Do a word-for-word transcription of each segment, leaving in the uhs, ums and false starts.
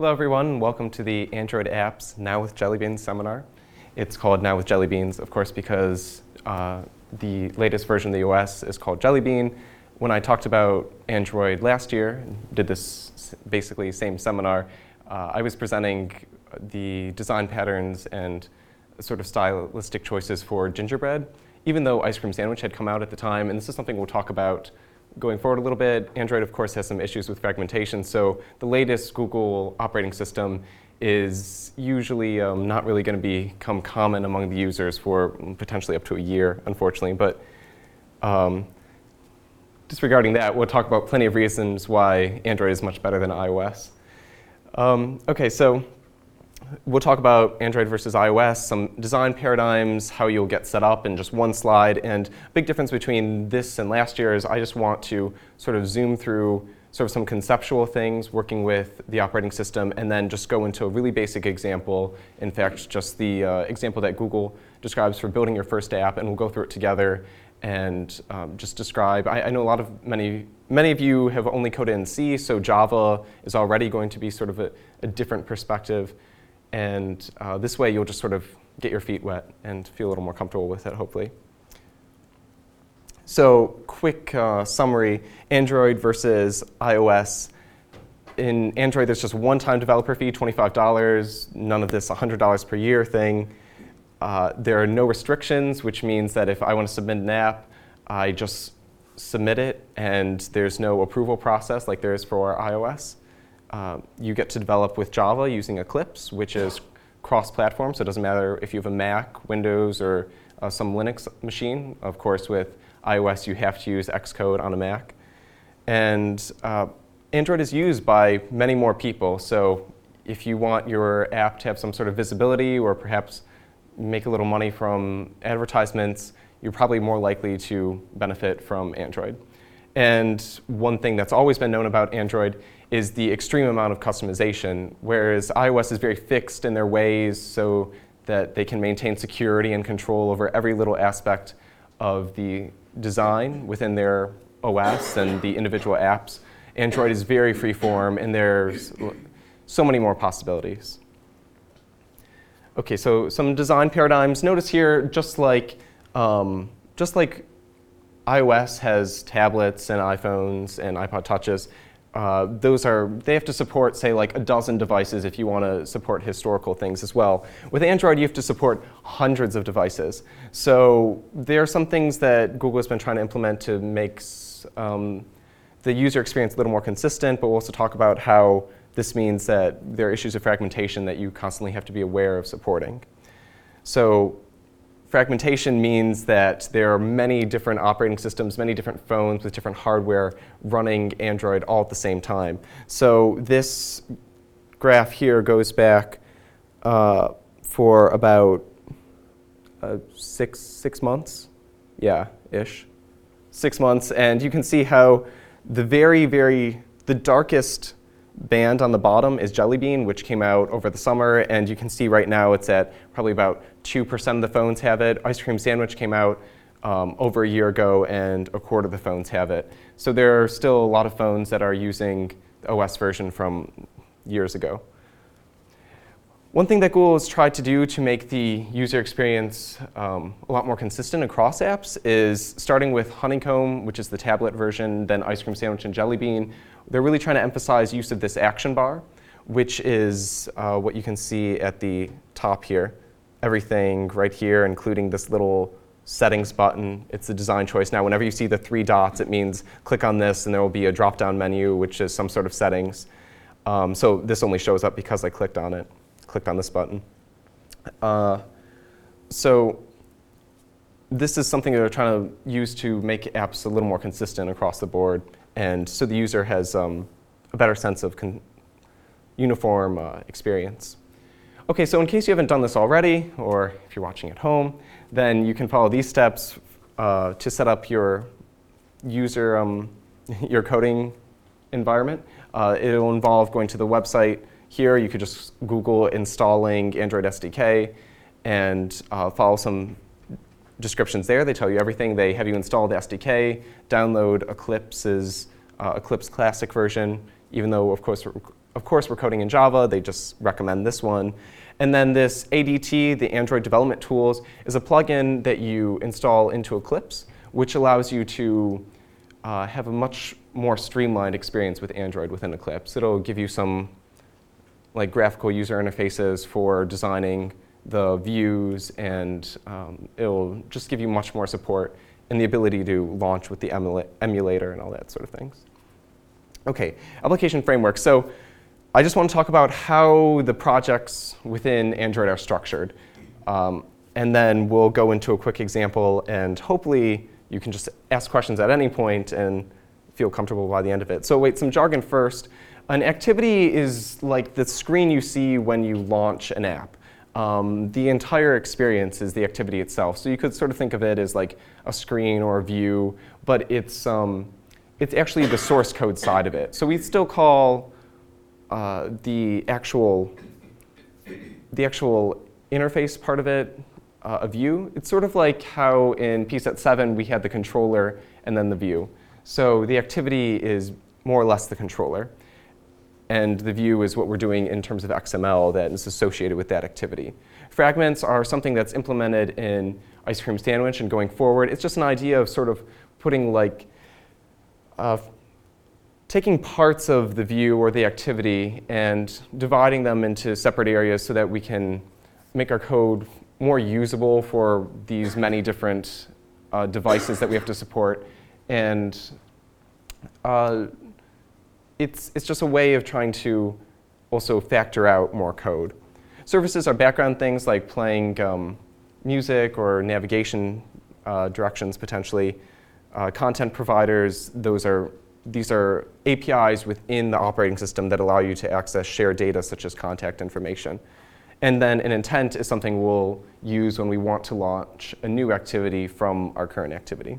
Hello everyone, and welcome to the Android Apps Now with Jelly Beans seminar. It's called Now with Jelly Beans, of course, because uh, the latest version of the O S is called Jelly Bean. When I talked about Android last year, did this basically same seminar, uh, I was presenting the design patterns and sort of stylistic choices for Gingerbread, even though Ice Cream Sandwich had come out at the time, and this is something we'll talk about going forward a little bit. Android, of course, has some issues with fragmentation, so the latest Google operating system is usually um, not really going to become common among the users for potentially up to a year, unfortunately. But um, disregarding that, we'll talk about plenty of reasons why Android is much better than iOS. Um, OK, so we'll talk about Android versus iOS, some design paradigms, how you'll get set up in just one slide. And a big difference between this and last year is I just want to sort of zoom through sort of some conceptual things working with the operating system and then just go into a really basic example. In fact, just the uh, example that Google describes for building your first app, and we'll go through it together and um, just describe. I, I know a lot of many, many of you have only coded in C, so Java is already going to be sort of a, a different perspective. And uh, this way, you'll just sort of get your feet wet and feel a little more comfortable with it, hopefully. So quick uh, summary, Android versus iOS. In Android, there's just one-time developer fee, twenty-five dollars, none of this one hundred dollars per year thing. Uh, there are no restrictions, which means that if I want to submit an app, I just submit it, and there's no approval process like there is for iOS. Uh, you get to develop with Java using Eclipse, which is cross-platform, so it doesn't matter if you have a Mac, Windows, or uh, some Linux machine. Of course, with iOS, you have to use Xcode on a Mac. And uh, Android is used by many more people, so if you want your app to have some sort of visibility or perhaps make a little money from advertisements, you're probably more likely to benefit from Android. And one thing that's always been known about Android is the extreme amount of customization, whereas iOS is very fixed in their ways so that they can maintain security and control over every little aspect of the design within their O S and the individual apps. Android is very freeform, and there's so many more possibilities. OK, so some design paradigms. Notice here, just like, um, just like iOS has tablets and iPhones and iPod Touches, Uh, those are, they have to support, say, like a dozen devices if you want to support historical things as well. With Android, you have to support hundreds of devices. So there are some things that Google has been trying to implement to make um, the user experience a little more consistent, but we'll also talk about how this means that there are issues of fragmentation that you constantly have to be aware of supporting. So fragmentation means that there are many different operating systems, many different phones with different hardware running Android all at the same time. So this graph here goes back uh, for about uh, six, six months, yeah, ish, six months. And you can see how the very, very, the darkest band on the bottom is Jelly Bean, which came out over the summer, and you can see right now it's at probably about two percent of the phones have it. Ice Cream Sandwich came out um, over a year ago, and a quarter of the phones have it. So there are still a lot of phones that are using the O S version from years ago. One thing that Google has tried to do to make the user experience um, a lot more consistent across apps is starting with Honeycomb, which is the tablet version, then Ice Cream Sandwich and Jelly Bean. They're really trying to emphasize use of this action bar, which is uh, what you can see at the top here. Everything right here, including this little settings button. It's a design choice. Now, whenever you see the three dots, it means click on this, and there will be a drop-down menu, which is some sort of settings. Um, so this only shows up because I clicked on it, clicked on this button. Uh, so this is something that they're trying to use to make apps a little more consistent across the board. And so the user has um, a better sense of con uniform uh, experience. OK, so in case you haven't done this already, or if you're watching at home, then you can follow these steps uh, to set up your user, um, your coding environment. Uh, it will involve going to the website here. You could just Google installing Android S D K and uh, follow some descriptions there. They tell you everything. They have you install the S D K, download Eclipse's uh, Eclipse Classic version, even though, of course, of course, we're coding in Java. They just recommend this one. And then this A D T, the Android Development Tools, is a plugin that you install into Eclipse, which allows you to uh, have a much more streamlined experience with Android within Eclipse. It'll give you some like graphical user interfaces for designing the views, and um, it'll just give you much more support and the ability to launch with the emula emulator and all that sort of things. Okay, application framework. So I just want to talk about how the projects within Android are structured. Um, and then we'll go into a quick example, and hopefully you can just ask questions at any point and feel comfortable by the end of it. So wait, some jargon first. An activity is like the screen you see when you launch an app. Um, the entire experience is the activity itself. So you could sort of think of it as like a screen or a view, but it's, um, it's actually the source code side of it. So we still call uh, the actual, the actual interface part of it uh, a view. It's sort of like how in P SET seven we had the controller and then the view. So the activity is more or less the controller. And the view is what we're doing in terms of X M L that is associated with that activity. Fragments are something that's implemented in Ice Cream Sandwich, and going forward, it's just an idea of sort of putting like, uh, taking parts of the view or the activity and dividing them into separate areas so that we can make our code more usable for these many different uh, devices that we have to support. And uh, It's, it's just a way of trying to also factor out more code. Services are background things like playing um, music or navigation uh, directions potentially. Uh, content providers, those are, these are A P Is within the operating system that allow you to access shared data such as contact information. And then an intent is something we'll use when we want to launch a new activity from our current activity.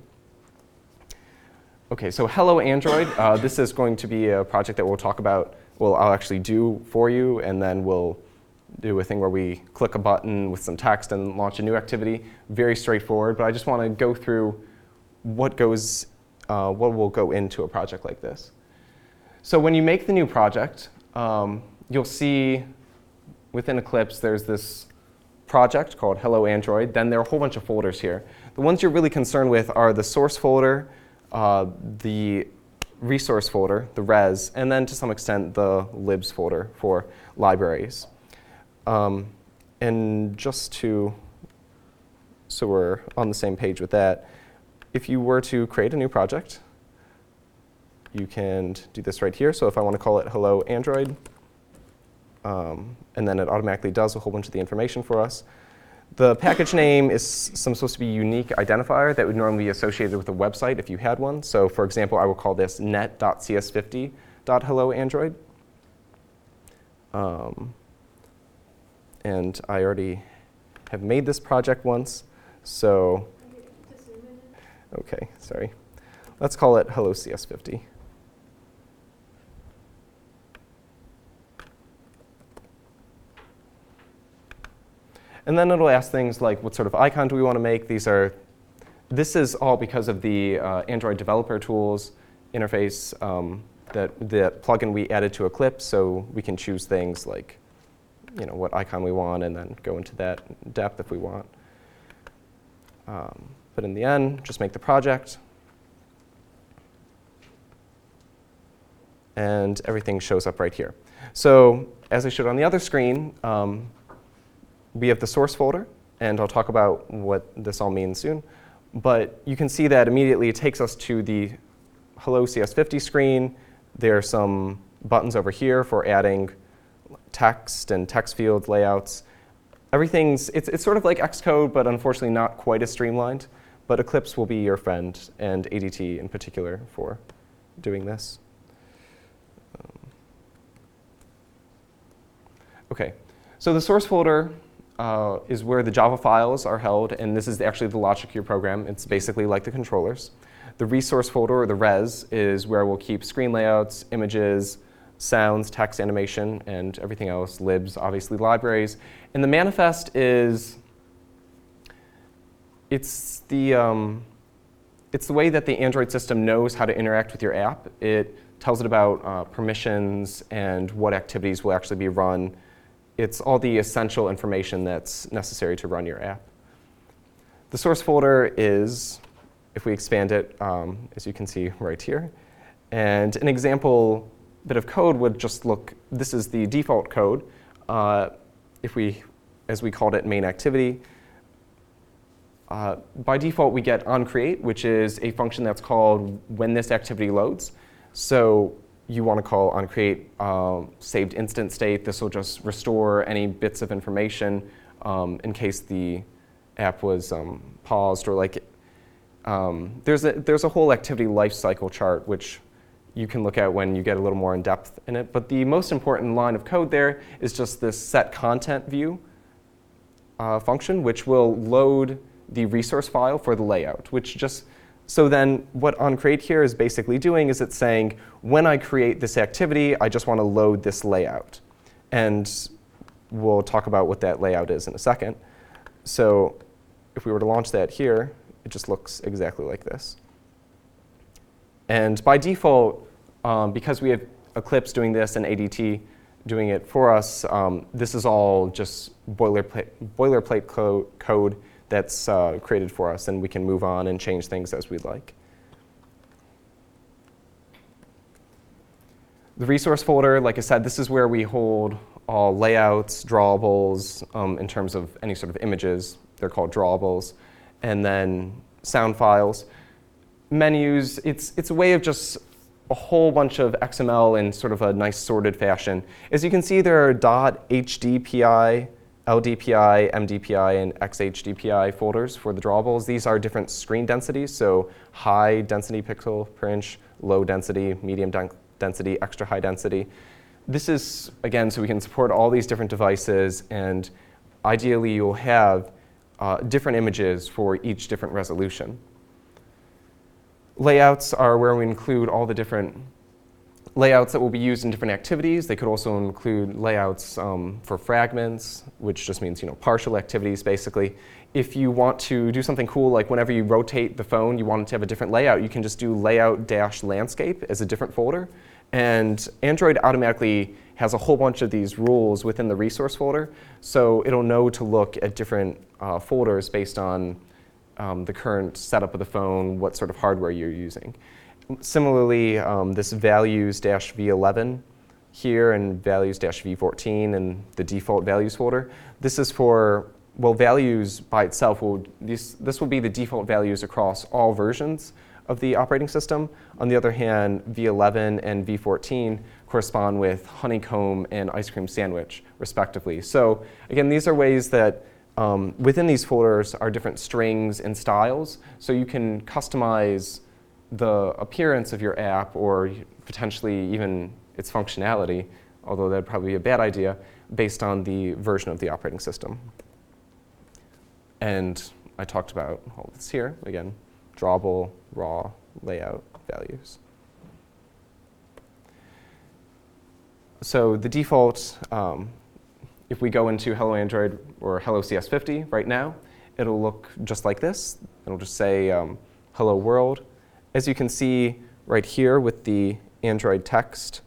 Okay, so Hello Android. Uh, this is going to be a project that we'll talk about. Well, I'll actually do for you, and then we'll do a thing where we click a button with some text and launch a new activity. Very straightforward, but I just want to go through what goes, uh, what will go into a project like this. So when you make the new project, um, you'll see within Eclipse there's this project called Hello Android. Then there are a whole bunch of folders here. The ones you're really concerned with are the source folder, Uh, the resource folder, the res, and then to some extent the libs folder for libraries. Um, and just to, so we're on the same page with that, if you were to create a new project, you can do this right here. So if I want to call it Hello Android, um, and then it automatically does a whole bunch of the information for us. The package name is some supposed to be unique identifier that would normally be associated with a website if you had one. So for example, I will call this net dot C S fifty dot hello android. Um, and I already have made this project once, so, okay, sorry. Let's call it hello C S fifty. And then it'll ask things like, what sort of icon do we want to make? These are, this is all because of the uh, Android Developer Tools interface, um, that the plugin we added to Eclipse, so we can choose things like, you know, what icon we want, and then go into that depth if we want. Um, but in the end, just make the project, and everything shows up right here. So as I showed on the other screen, um, we have the source folder, and I'll talk about what this all means soon. But you can see that immediately it takes us to the Hello C S fifty screen. There are some buttons over here for adding text and text field layouts. Everything's, it's, it's sort of like Xcode, but unfortunately not quite as streamlined. But Eclipse will be your friend, and A D T in particular, for doing this. Um, OK, so the source folder Uh, is where the Java files are held, and this is actually the logic of your program. It's basically like the controllers. The resource folder, or the res, is where we'll keep screen layouts, images, sounds, text, animation, and everything else, libs, obviously libraries. And the manifest is, it's the, um, it's the way that the Android system knows how to interact with your app. It tells it about uh, permissions and what activities will actually be run. It's all the essential information that's necessary to run your app. The source folder is, if we expand it, um, as you can see right here. And an example bit of code would just look, this is the default code. Uh, if we, as we called it, main activity. Uh, by default, we get onCreate, which is a function that's called when this activity loads. So you want to call onCreate uh, saved instant state. This will just restore any bits of information um, in case the app was um, paused or like. Um, there's a there's a whole activity lifecycle chart which you can look at when you get a little more in depth in it. But the most important line of code there is just this set content view uh, function, which will load the resource file for the layout, which just, so then what onCreate here is basically doing is it's saying, when I create this activity, I just want to load this layout. And we'll talk about what that layout is in a second. So if we were to launch that here, it just looks exactly like this. And by default, um, because we have Eclipse doing this and A D T doing it for us, um, this is all just boilerplate, boilerplate co code that's uh, created for us, and we can move on and change things as we'd like. The resource folder, like I said, this is where we hold all layouts, drawables, um, in terms of any sort of images. They're called drawables. And then sound files. Menus, it's, it's a way of just a whole bunch of X M L in sort of a nice sorted fashion. As you can see, there are .hdpi, L D P I, M D P I, and X H D P I folders for the drawables. These are different screen densities, so high density pixel per inch, low density, medium den density, extra high density. This is, again, so we can support all these different devices, and ideally you'll have uh, different images for each different resolution. Layouts are where we include all the different layouts that will be used in different activities. They could also include layouts um, for fragments, which just means you know partial activities, basically. If you want to do something cool, like whenever you rotate the phone, you want it to have a different layout, you can just do layout-landscape as a different folder. And Android automatically has a whole bunch of these rules within the resource folder, so it'll know to look at different uh, folders based on um, the current setup of the phone, what sort of hardware you're using. Similarly, um, this values-v eleven here and values-v fourteen and the default values folder, this is for, well, values by itself, will, this, this will be the default values across all versions of the operating system. On the other hand, v eleven and v fourteen correspond with honeycomb and ice cream sandwich, respectively. So again, these are ways that um, within these folders are different strings and styles, so you can customize the appearance of your app, or potentially even its functionality, although that'd probably be a bad idea, based on the version of the operating system. And I talked about all this here, again, drawable, raw, layout, values. So the default, um, if we go into Hello Android or Hello C S fifty right now, it'll look just like this. It'll just say um, Hello World. As you can see right here with the Android text,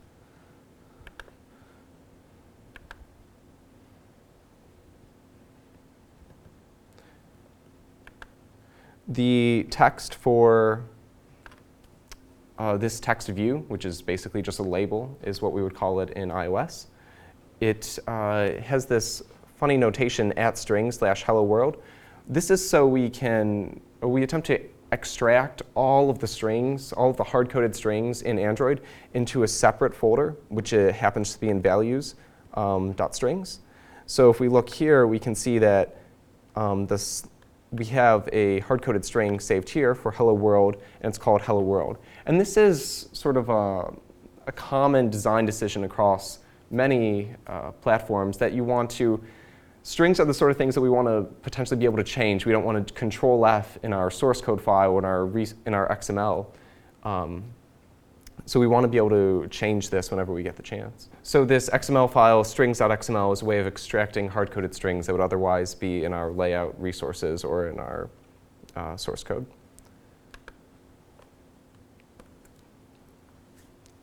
the text for uh, this text view, which is basically just a label, is what we would call it in iOS. It uh, has this funny notation at string slash hello world. This is so we can, or we attempt to extract all of the strings, all of the hard-coded strings in Android into a separate folder, which uh, happens to be in values um, dot strings. So if we look here, we can see that um, this, we have a hard-coded string saved here for hello world, and it's called hello world. And this is sort of a, a common design decision across many uh, platforms, that you want to, strings are the sort of things that we want to potentially be able to change. We don't want to control F in our source code file or in our, in our X M L. Um, so we want to be able to change this whenever we get the chance. So this X M L file, strings.xml, is a way of extracting hard-coded strings that would otherwise be in our layout resources or in our uh, source code.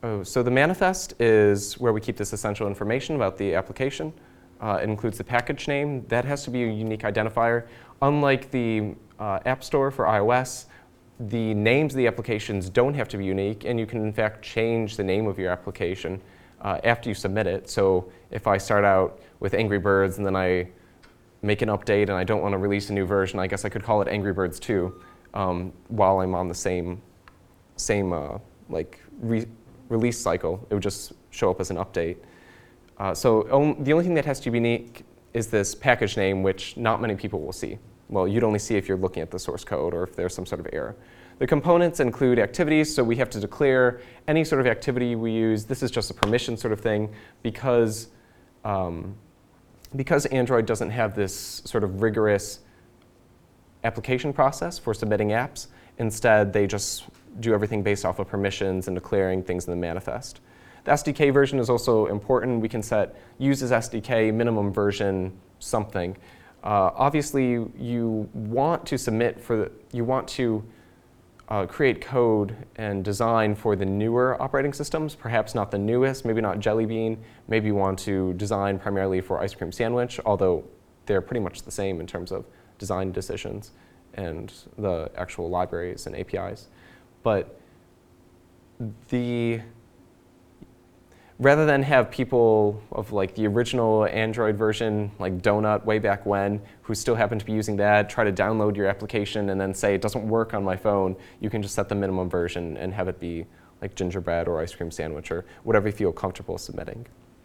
Oh, so the manifest is where we keep this essential information about the application. Uh, it includes the package name. That has to be a unique identifier. Unlike the uh, App Store for iOS, the names of the applications don't have to be unique, and you can in fact change the name of your application uh, after you submit it. So if I start out with Angry Birds and then I make an update and I don't want to release a new version, I guess I could call it Angry Birds two um, while I'm on the same, same uh, like re release cycle. It would just show up as an update. Uh, so on, the only thing that has to be unique is this package name, which not many people will see. Well, you'd only see if you're looking at the source code or if there's some sort of error. The components include activities, so we have to declare any sort of activity we use. This is just a permission sort of thing because, um, because Android doesn't have this sort of rigorous application process for submitting apps. Instead, they just do everything based off of permissions and declaring things in the manifest. The S D K version is also important. We can set uses S D K minimum version something. Uh, obviously, you want to submit for the, you want to uh, create code and design for the newer operating systems, perhaps not the newest, maybe not Jelly Bean. Maybe you want to design primarily for Ice Cream Sandwich, although they're pretty much the same in terms of design decisions and the actual libraries and A P Is. But the rather than have people of like the original Android version, like Donut way back when, who still happen to be using that, try to download your application and then say it doesn't work on my phone, you can just set the minimum version and have it be like Gingerbread or Ice Cream Sandwich or whatever you feel comfortable submitting.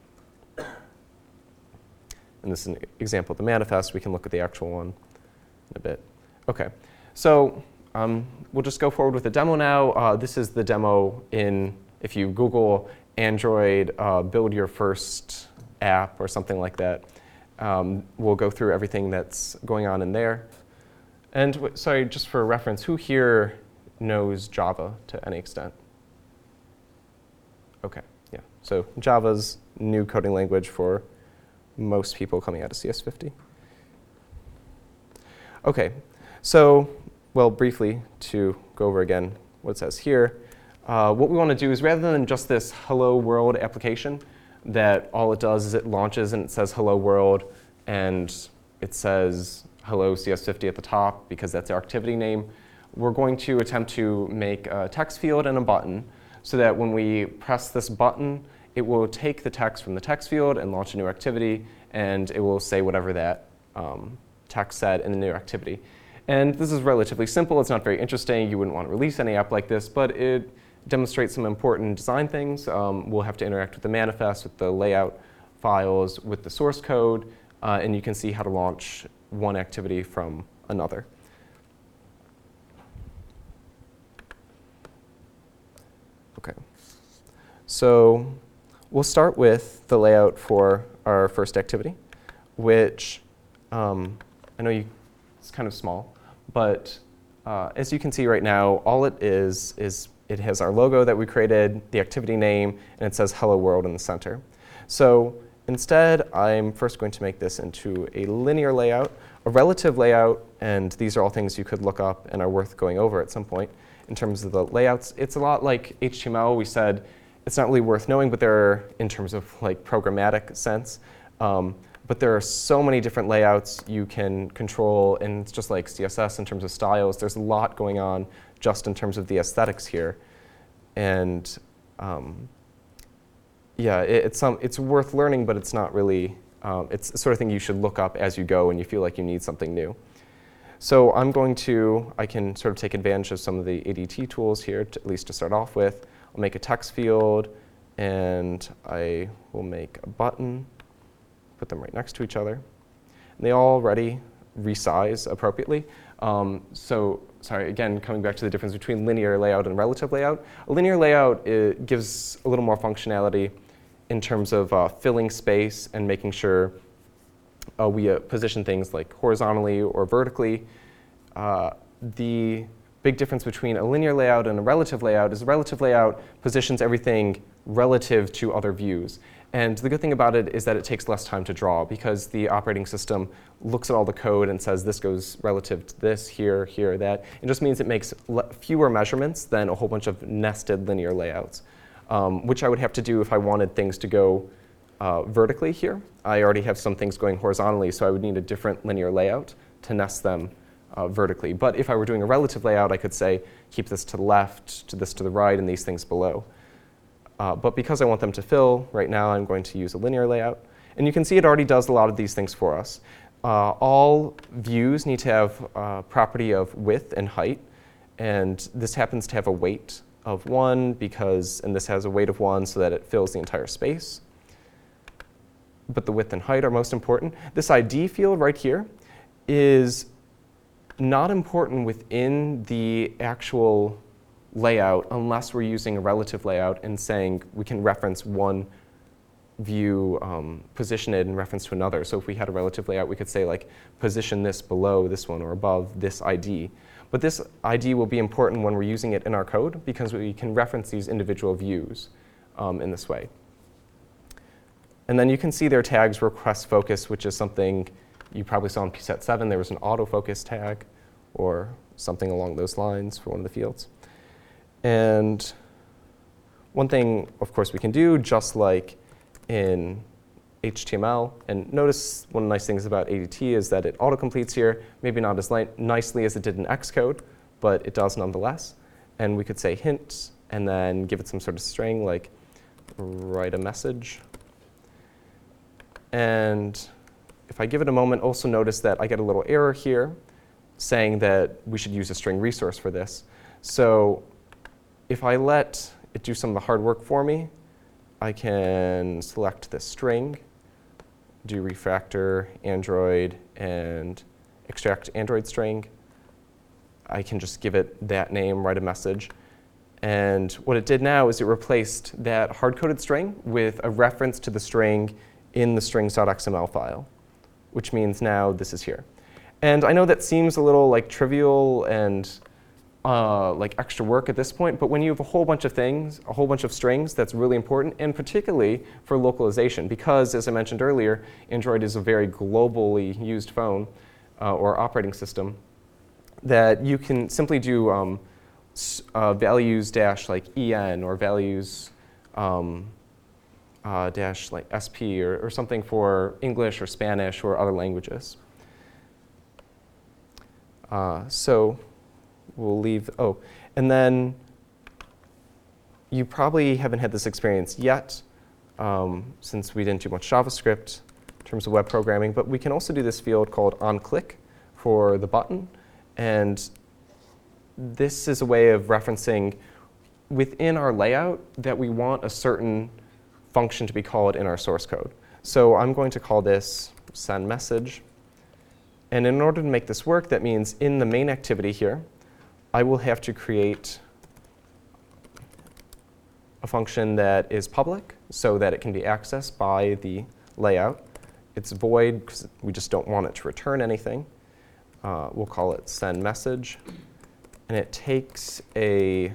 And this is an example of the manifest. We can look at the actual one in a bit. Okay, so um, we'll just go forward with the demo now. Uh, this is the demo in, if you Google Android, uh, build your first app or something like that. Um, we'll go through everything that's going on in there. And w sorry, just for reference, who here knows Java to any extent? Okay, yeah. So Java's new coding language for most people coming out of C S fifty. Okay, so, well, briefly to go over again what it says here. Uh, what we want to do is rather than just this hello world application that all it does is it launches and it says hello world and it says hello C S fifty at the top because that's our activity name, we're going to attempt to make a text field and a button so that when we press this button, it will take the text from the text field and launch a new activity, and it will say whatever that um, text said in the new activity. And this is relatively simple. It's not very interesting. You wouldn't want to release any app like this, but it demonstrates some important design things. Um, we'll have to interact with the manifest, with the layout files, with the source code, uh, and you can see how to launch one activity from another. Okay, so we'll start with the layout for our first activity, which um, I know you, it's kind of small, but uh, as you can see right now, all it is is it has our logo that we created, the activity name, and it says Hello World in the center. So instead, I'm first going to make this into a linear layout, a relative layout, and these are all things you could look up and are worth going over at some point in terms of the layouts. It's a lot like H T M L. We said it's not really worth knowing, but there are, in terms of like programmatic sense, um, but there are so many different layouts you can control, and it's just like C S S in terms of styles. There's a lot going on just in terms of the aesthetics here. And um, yeah, it, it's, some, it's worth learning, but it's not really, um, it's the sort of thing you should look up as you go and you feel like you need something new. So I'm going to, I can sort of take advantage of some of the A D T tools here, to, at least to start off with. I'll make a text field, and I will make a button, put them right next to each other. And they already resize appropriately. Um, so, sorry, again, coming back to the difference between linear layout and relative layout. A linear layout it gives a little more functionality in terms of uh, filling space and making sure uh, we uh, position things like horizontally or vertically. Uh, the big difference between a linear layout and a relative layout is a relative layout positions everything relative to other views. And the good thing about it is that it takes less time to draw because the operating system looks at all the code and says this goes relative to this, here, here, that. It just means it makes fewer measurements than a whole bunch of nested linear layouts. um, which I would have to do if I wanted things to go uh, vertically here. I already have some things going horizontally, so I would need a different linear layout to nest them uh, vertically. But if I were doing a relative layout, I could say, keep this to the left, to this to the right, and these things below. Uh, but because I want them to fill, right now I'm going to use a linear layout. And you can see it already does a lot of these things for us. Uh, all views need to have a property of width and height. And this happens to have a weight of one because, and this has a weight of one so that it fills the entire space. But the width and height are most important. This I D field right here is not important within the actual layout unless we're using a relative layout and saying we can reference one view, um, position it in reference to another. So if we had a relative layout, we could say like position this below this one or above this I D. But this I D will be important when we're using it in our code because we can reference these individual views um, in this way. And then you can see their tags request focus, which is something you probably saw in P SET seven. There was an autofocus tag or something along those lines for one of the fields. And one thing, of course, we can do, just like in H T M L, and notice one of the nice things about A D T is that it autocompletes here, maybe not as nicely as it did in Xcode, but it does nonetheless. And we could say hint, and then give it some sort of string, like write a message. And if I give it a moment, also notice that I get a little error here saying that we should use a string resource for this. So if I let it do some of the hard work for me, I can select this string, do refactor Android, and extract Android string. I can just give it that name, write a message. And what it did now is it replaced that hard-coded string with a reference to the string in the strings.xml file, which means now this is here. And I know that seems a little like trivial and uh, like extra work at this point, but when you have a whole bunch of things, a whole bunch of strings, that's really important, and particularly for localization, because as I mentioned earlier, Android is a very globally used phone uh, or operating system, that you can simply do um, uh, values dash like en or values um, uh, dash like sp or, or something for English or Spanish or other languages. Uh, so we'll leave, oh, and then you probably haven't had this experience yet um, since we didn't do much JavaScript in terms of web programming, but we can also do this field called onClick for the button. And this is a way of referencing within our layout that we want a certain function to be called in our source code. So I'm going to call this send message. And in order to make this work, that means in the main activity here, I will have to create a function that is public so that it can be accessed by the layout. It's void because we just don't want it to return anything. Uh, we'll call it send message. And it takes a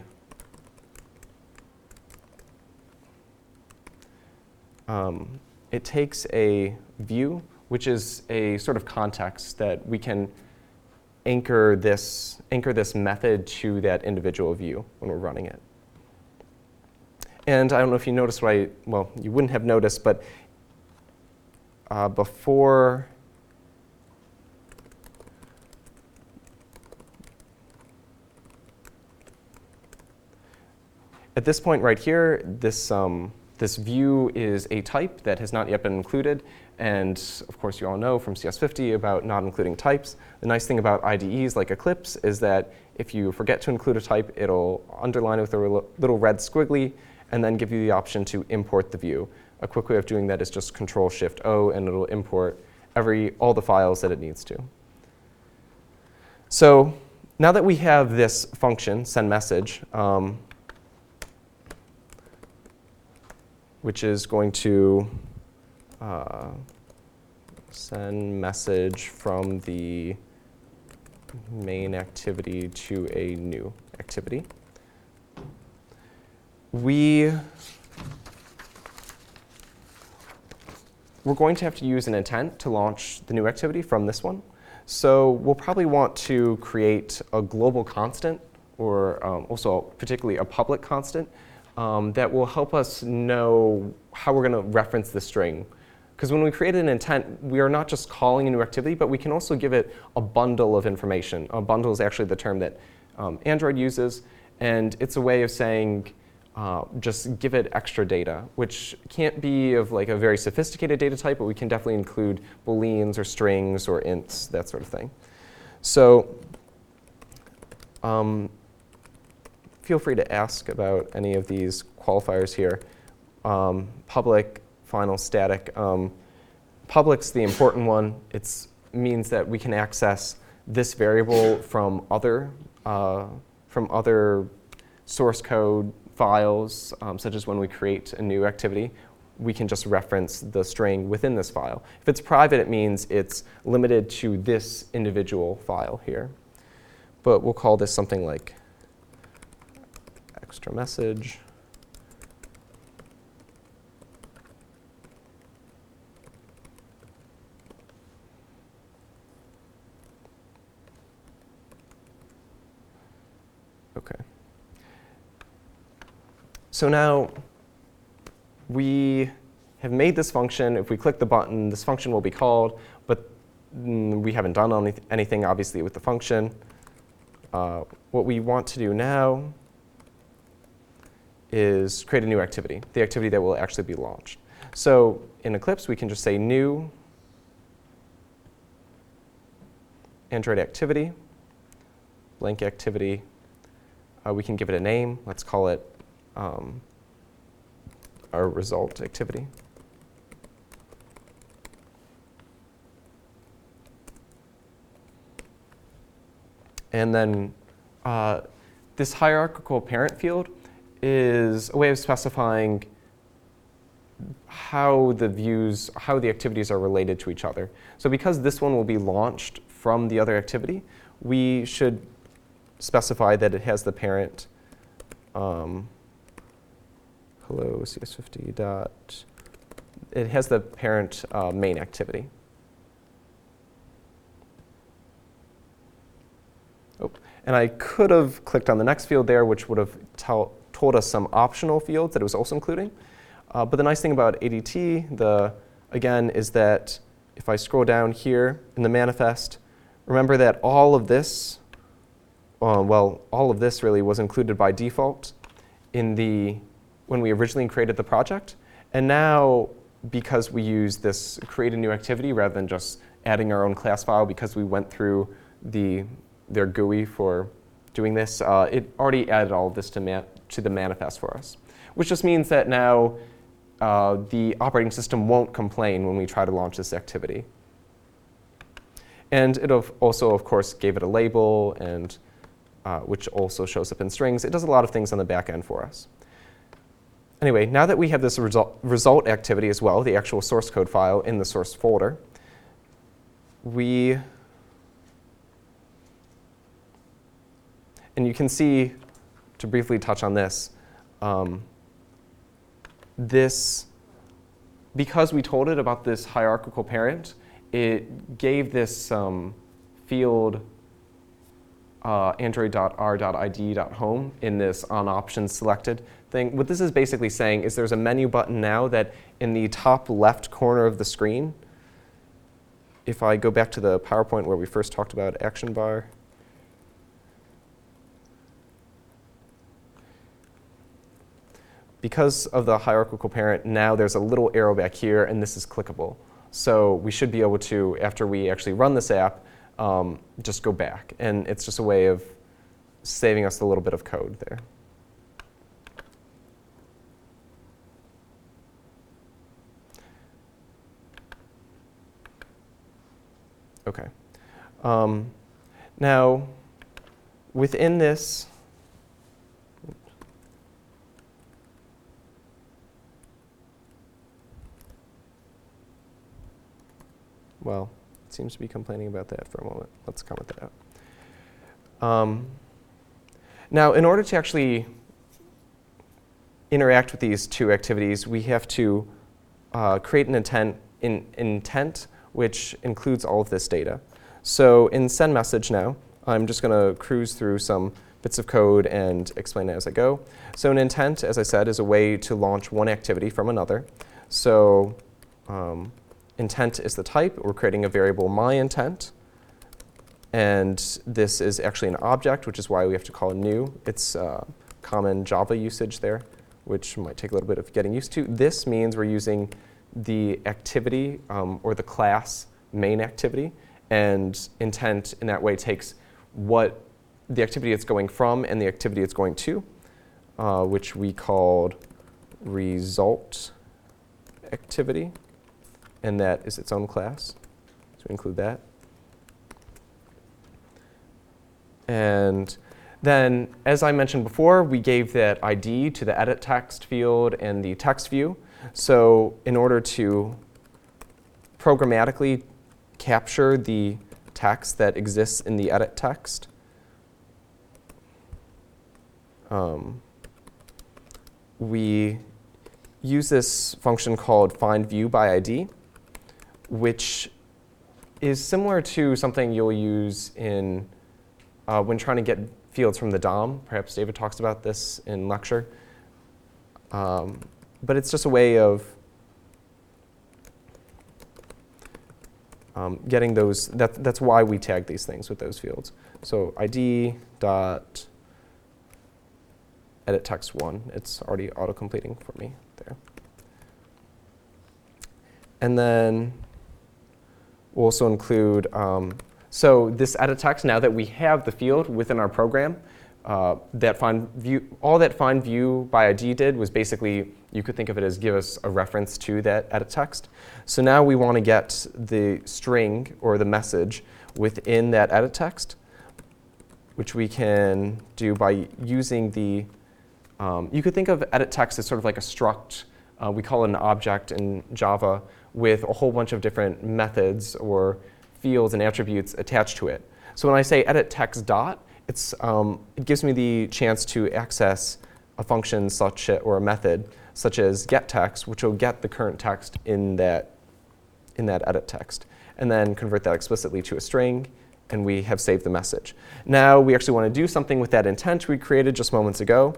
um, it takes a view, which is a sort of context that we can anchor this, anchor this method to that individual view when we're running it. And I don't know if you noticed what I, well, you wouldn't have noticed, but uh, before, at this point right here, this, um, this view is a type that has not yet been included. And of course, you all know from C S fifty about not including types. The nice thing about I D Es like Eclipse is that if you forget to include a type, it'll underline it with a little red squiggly and then give you the option to import the view. A quick way of doing that is just Control Shift O, and it'll import every, all the files that it needs to. So now that we have this function, send message, um, which is going to Uh, send message from the main activity to a new activity. We, we're going to have to use an intent to launch the new activity from this one. So we'll probably want to create a global constant, or um, also particularly a public constant, um, that will help us know how we're going to reference the string. Because when we create an intent, we are not just calling a new activity, but we can also give it a bundle of information. A bundle is actually the term that um, Android uses, and it's a way of saying uh, just give it extra data, which can't be of like a very sophisticated data type, but we can definitely include booleans or strings or ints, that sort of thing. So um, feel free to ask about any of these qualifiers here. Um, public, final, static. Um, public's the important one. It means that we can access this variable from other, uh, from other source code files, um, such as when we create a new activity, we can just reference the string within this file. If it's private, it means it's limited to this individual file here. But we'll call this something like extra message. OK. So now we have made this function. If we click the button, this function will be called. But mm, we haven't done any anything, obviously, with the function. Uh, what we want to do now is create a new activity, the activity that will actually be launched. So in Eclipse, we can just say new Android activity, blank activity. Uh, we can give it a name. Let's call it um, our result activity. And then uh, this hierarchical parent field is a way of specifying how the views, how the activities are related to each other. So because this one will be launched from the other activity, we should specify that it has the parent um, hello C S fifty dot, it has the parent uh, main activity. Oh, and I could have clicked on the next field there, which would have tell, told us some optional fields that it was also including. Uh, but the nice thing about A D T, the, again, is that if I scroll down here in the manifest, remember that all of this, uh, well, all of this really was included by default in the, when we originally created the project. And now, because we use this create a new activity rather than just adding our own class file, because we went through the their G U I for doing this, uh, it already added all of this to, man to the manifest for us, which just means that now uh, the operating system won't complain when we try to launch this activity. And it also, of course, gave it a label, and uh, which also shows up in strings. It does a lot of things on the back end for us. Anyway, now that we have this result, result activity as well, the actual source code file in the source folder, we and you can see, to briefly touch on this, um, this, because we told it about this hierarchical parent, it gave this um, field uh, android dot r dot I D dot home in this on options selected thing. What this is basically saying is there's a menu button now that in the top left corner of the screen, if I go back to the PowerPoint where we first talked about action bar, because of the hierarchical parent, now there's a little arrow back here, and this is clickable. So we should be able to, after we actually run this app, um, just go back. And it's just a way of saving us a little bit of code there. OK. Um, now, within this, well, it seems to be complaining about that for a moment. Let's comment that out. Um, now, in order to actually interact with these two activities, we have to uh, create an intent, in, intent which includes all of this data. So in send message now, I'm just going to cruise through some bits of code and explain it as I go. So an intent, as I said, is a way to launch one activity from another. So um, intent is the type. We're creating a variable myIntent. And this is actually an object, which is why we have to call it new. It's uh, common Java usage there, which might take a little bit of getting used to. This means we're using the activity um, or the class main activity. And intent in that way takes what the activity it's going from and the activity it's going to, uh, which we called result activity. And that is its own class. So we include that. And then, as I mentioned before, we gave that I D to the edit text field and the text view. So in order to programmatically capture the text that exists in the edit text, um, we use this function called findViewById, which is similar to something you'll use in uh, when trying to get fields from the D O M. Perhaps David talks about this in lecture. Um, but it's just a way of um, getting those. That, that's why we tag these things with those fields. So I D dot edit text one. It's already auto-completing for me there. And then we'll also include, um, so this edit text, now that we have the field within our program, uh, that find view, all that find view by I D did was basically, you could think of it as give us a reference to that edit text. So now we want to get the string or the message within that edit text, which we can do by using the, um, you could think of edit text as sort of like a struct. Uh, we call it an object in Java with a whole bunch of different methods or fields and attributes attached to it. So when I say edit text dot, it's, um, it gives me the chance to access a function such a, or a method such as getText, which will get the current text in that, in that edit text, and then convert that explicitly to a string, and we have saved the message. Now we actually want to do something with that intent we created just moments ago.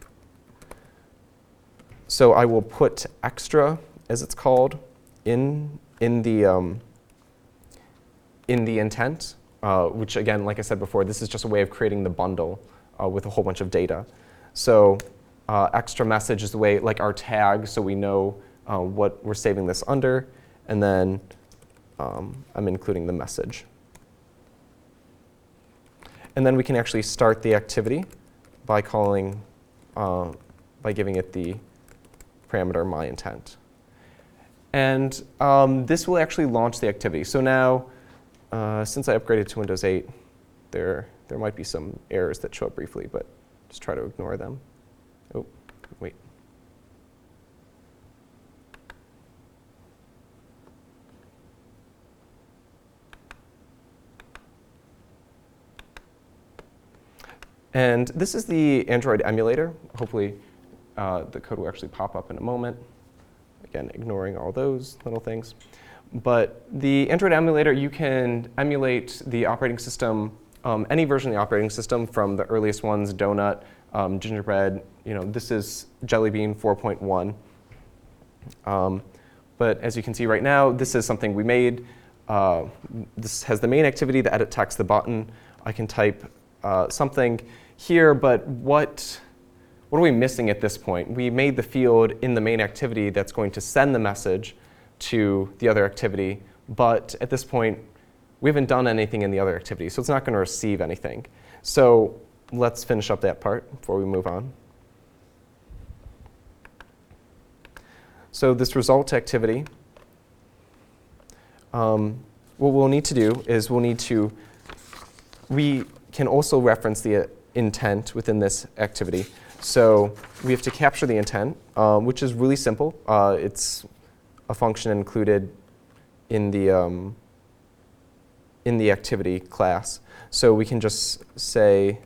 So I will put extra, as it's called, in, in, the, um, in the intent, uh, which again, like I said before, this is just a way of creating the bundle uh, with a whole bunch of data. So uh, extra message is the way, like our tag, so we know uh, what we're saving this under, and then um, I'm including the message. And then we can actually start the activity by calling, uh, by giving it the parameter myIntent. And um, this will actually launch the activity. So now, uh, since I upgraded to Windows eight, there, there might be some errors that show up briefly, but just try to ignore them. Oh, wait. And this is the Android emulator. Hopefully, uh, the code will actually pop up in a moment. Again, ignoring all those little things. But the Android emulator, you can emulate the operating system, um, any version of the operating system from the earliest ones, Donut, um, Gingerbread. You know, this is Jelly Bean four point one. Um, but as you can see right now, this is something we made. Uh, this has the main activity, the edit text, the button. I can type uh, something here, but what, what are we missing at this point? We made the field in the main activity that's going to send the message to the other activity, but at this point, we haven't done anything in the other activity, so it's not going to receive anything. So let's finish up that part before we move on. So this result activity, um, what we'll need to do is we'll need to, we can also reference the intent within this activity. So we have to capture the intent, um, which is really simple. Uh, it's a function included in the, um, in the activity class. So we can just say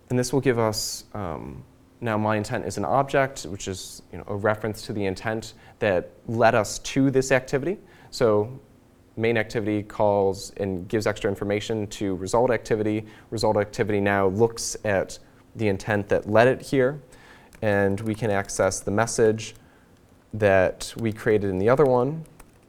And this will give us, um, now my intent is an object, which is you know, a reference to the intent that led us to this activity. So main activity calls and gives extra information to result activity. Result activity now looks at the intent that led it here, and we can access the message that we created in the other one.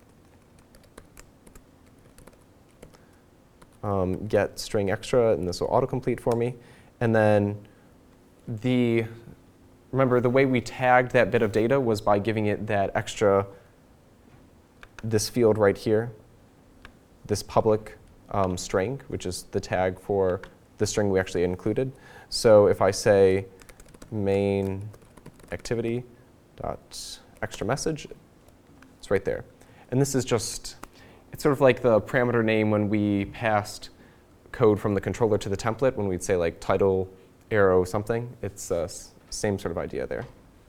Um, get string extra, and this will autocomplete for me. And then the, remember the way we tagged that bit of data was by giving it that extra, this field right here, this public um, string, which is the tag for the string we actually included. So if I say main activity dot extra message, it's right there. And this is just, it's sort of like the parameter name when we passed code from the controller to the template, when we'd say like title, arrow, something. It's the uh, same sort of idea there.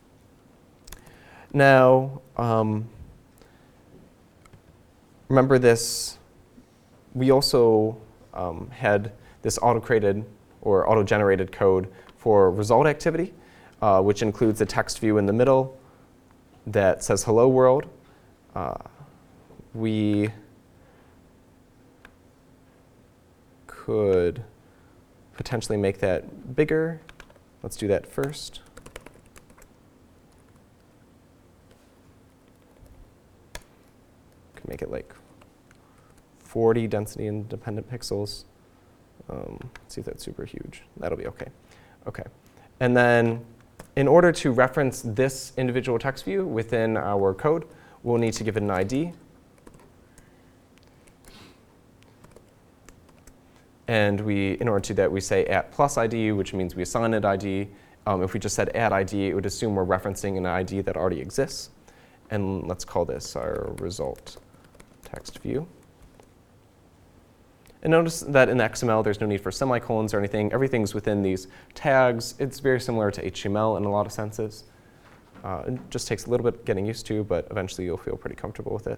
Now, um, remember this, we also um, had this auto-created or auto-generated code for result activity, uh, which includes a text view in the middle that says hello world. Uh, we could potentially make that bigger. Let's do that first. Could make it like forty density independent pixels. Um, let's see if that's super huge. That'll be OK. OK. And then in order to reference this individual text view within our code, we'll need to give it an I D. And we, in order to do that, we say at plus I D, which means we assign an I D. Um, if we just said add I D, it would assume we're referencing an I D that already exists. And let's call this our result text view. And notice that in X M L, there's no need for semicolons or anything. Everything's within these tags. It's very similar to H T M L in a lot of senses. Uh, it just takes a little bit getting used to, but eventually you'll feel pretty comfortable with it.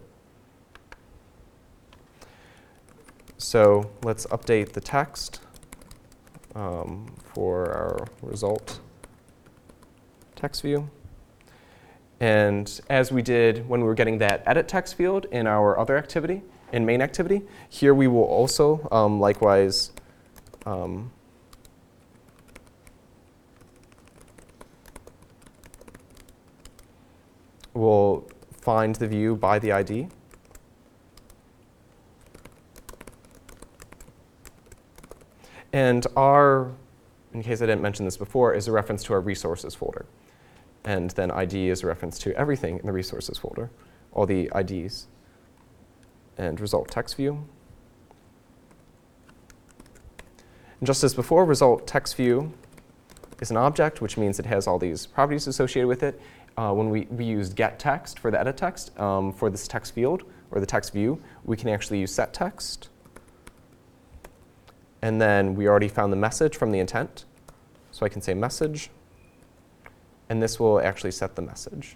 So let's update the text um, for our result text view. And as we did when we were getting that edit text field in our other activity, in main activity, here we will also um, likewise um, we'll find the view by the I D. And R, in case I didn't mention this before, is a reference to our resources folder. And then I D is a reference to everything in the resources folder, all the I Ds. And result text view. And just as before, result text view is an object, which means it has all these properties associated with it. Uh, when we, we used get text for the edit text, um, for this text field, or the text view, we can actually use set text. And then we already found the message from the intent. So I can say message. And this will actually set the message.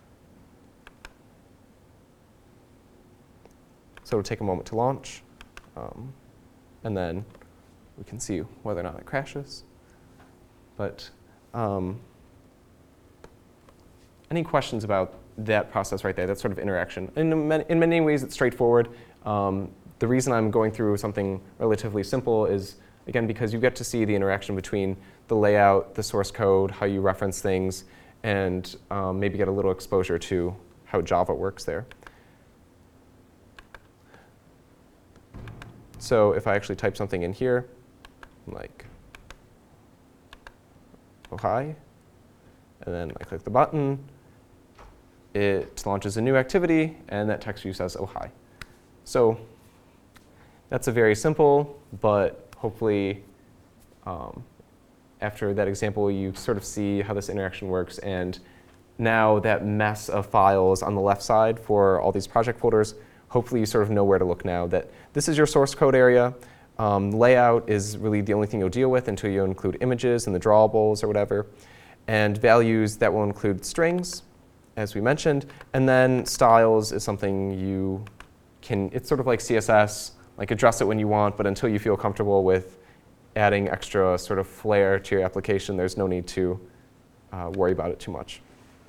So it'll take a moment to launch. Um, and then we can see whether or not it crashes. But um, any questions about that process right there, that sort of interaction? In many, in many ways, it's straightforward. Um, The reason I'm going through something relatively simple is, again, because you get to see the interaction between the layout, the source code, how you reference things, and um, maybe get a little exposure to how Java works there. So if I actually type something in here, like, oh hi, and then I click the button, it launches a new activity, and that text view says, oh hi. So that's a very simple, but hopefully um, after that example, you sort of see how this interaction works. And now that mess of files on the left side for all these project folders, hopefully you sort of know where to look now. That this is your source code area. Um, layout is really the only thing you'll deal with until you include images and the drawables or whatever. And values, that will include strings, as we mentioned. And then styles is something you can, it's sort of like C S S. Like address it when you want, but until you feel comfortable with adding extra sort of flair to your application, there's no need to uh, worry about it too much.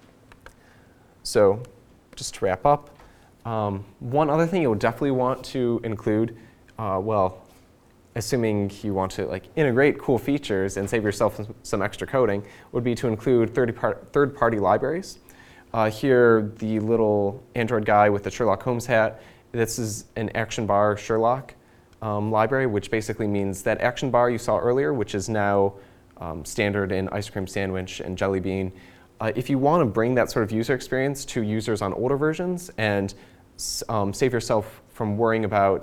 So just to wrap up, um, one other thing you'll definitely want to include, uh, well, assuming you want to like integrate cool features and save yourself some, some extra coding, would be to include third-party libraries. Uh, here, the little Android guy with the Sherlock Holmes hat, this is an action bar Sherlock um, library, which basically means that action bar you saw earlier, which is now um, standard in Ice Cream Sandwich and Jelly Bean. Uh, if you want to bring that sort of user experience to users on older versions and um, save yourself from worrying about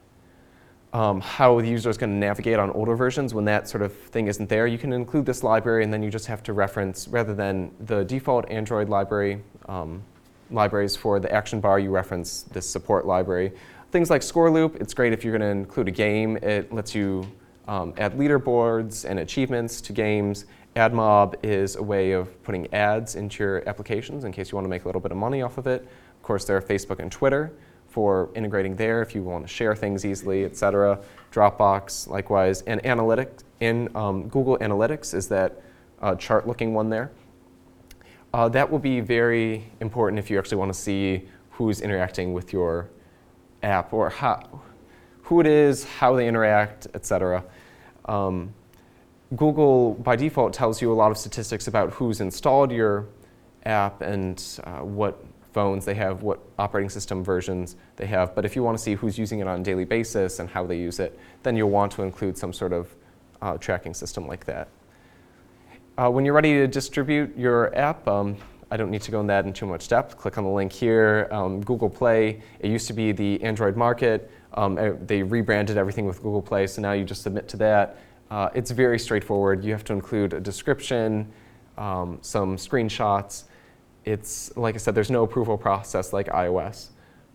um, how the user is going to navigate on older versions when that sort of thing isn't there, you can include this library, and then you just have to reference, rather than the default Android library um, libraries for the action bar, you reference this support library. Things like Score Loop, it's great if you're going to include a game. It lets you um, add leaderboards and achievements to games. AdMob is a way of putting ads into your applications in case you want to make a little bit of money off of it. Of course, there are Facebook and Twitter for integrating there if you want to share things easily, et cetera. Dropbox, likewise. And Analytics, in um, Google Analytics is that uh, chart-looking one there. Uh, that will be very important if you actually want to see who's interacting with your app, or how, who it is, how they interact, et cetera. Um, Google, by default, tells you a lot of statistics about who's installed your app and uh, what phones they have, what operating system versions they have. But if you want to see who's using it on a daily basis and how they use it, then you'll want to include some sort of uh, tracking system like that. Uh, when you're ready to distribute your app, um, I don't need to go into that in too much depth. Click on the link here. Um, Google Play, it used to be the Android Market. Um, they rebranded everything with Google Play, so now you just submit to that. Uh, it's very straightforward. You have to include a description, um, some screenshots. It's, like I said, there's no approval process like iOS.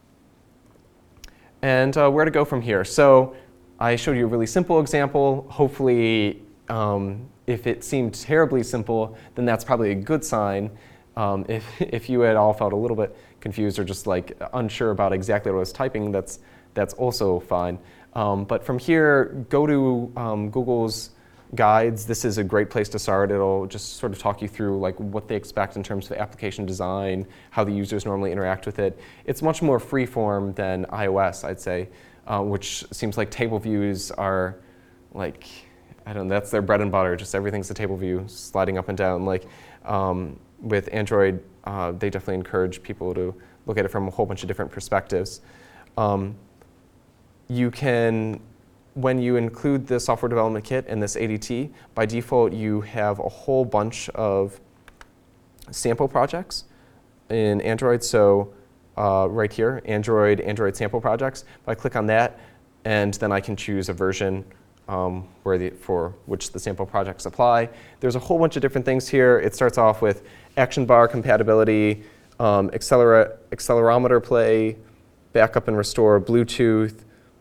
And uh, where to go from here? So I showed you a really simple example. Hopefully, um, if it seemed terribly simple, then that's probably a good sign. Um, if, if you at all felt a little bit confused or just like unsure about exactly what I was typing, that's, that's also fine. Um, but from here, go to um, Google's guides. This is a great place to start. It'll just sort of talk you through like what they expect in terms of application design, how the users normally interact with it. It's much more freeform than iOS, I'd say, uh, which seems like table views are like, I don't know, that's their bread and butter. Just everything's a table view, sliding up and down. Like um, with Android, uh, they definitely encourage people to look at it from a whole bunch of different perspectives. Um, you can, when you include the software development kit and this A D T, by default you have a whole bunch of sample projects in Android. So uh, right here, Android, Android sample projects. If I click on that, and then I can choose a version um, where the, for which the sample projects apply. There's a whole bunch of different things here. It starts off with action bar compatibility, um, accelera accelerometer play, backup and restore, Bluetooth,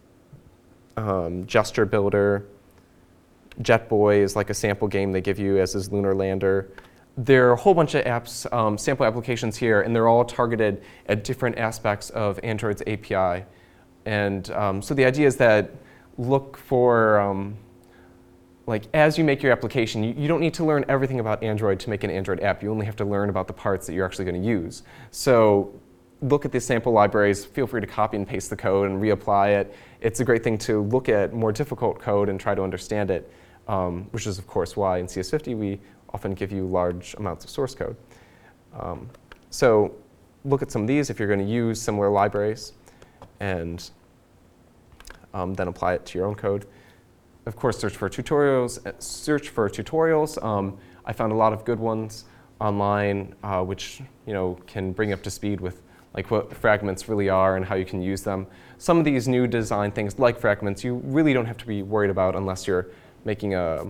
Um, gesture builder. Jetboy is like a sample game they give you, as is Lunar Lander. There are a whole bunch of apps, um, sample applications here, and they're all targeted at different aspects of Android's A P I. And um, so the idea is that look for, um, like as you make your application, you, you don't need to learn everything about Android to make an Android app. You only have to learn about the parts that you're actually going to use. So look at the sample libraries, feel free to copy and paste the code and reapply it. It's a great thing to look at more difficult code and try to understand it, um, which is of course why in C S fifty we often give you large amounts of source code. Um, so look at some of these if you're going to use similar libraries, and um, then apply it to your own code. Of course, search for tutorials. Search for tutorials. Um, I found a lot of good ones online, uh, which you know can bring you up to speed with like what fragments really are and how you can use them. Some of these new design things like fragments, you really don't have to be worried about unless you're making a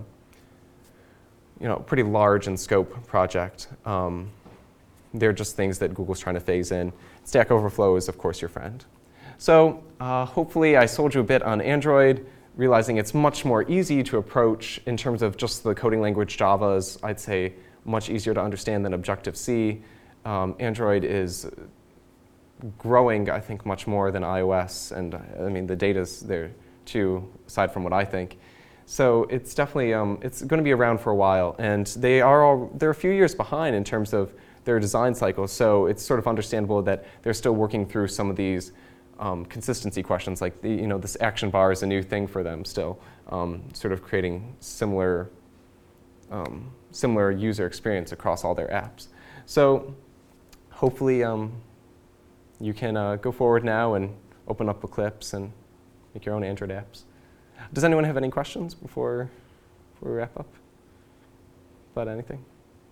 you know, pretty large in scope project. Um, they're just things that Google's trying to phase in. Stack Overflow is, of course, your friend. So uh, hopefully I sold you a bit on Android, realizing it's much more easy to approach in terms of just the coding language. Java is, I'd say, much easier to understand than Objective-C. Um, Android is growing, I think, much more than iOS, and I mean the data's there too, aside from what I think. So it's definitely, um, it's going to be around for a while. And they are all, they're a few years behind in terms of their design cycle. So it's sort of understandable that they're still working through some of these um, consistency questions. Like, the, you know, this action bar is a new thing for them still, um, sort of creating similar, um, similar user experience across all their apps. So hopefully um, you can uh, go forward now and open up Eclipse and make your own Android apps. Does anyone have any questions before, before we wrap up about anything?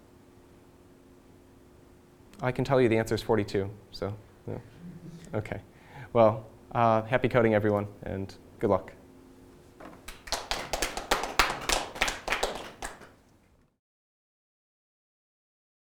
I can tell you the answer is forty-two, so yeah. Okay. Well, uh, happy coding, everyone, and good luck.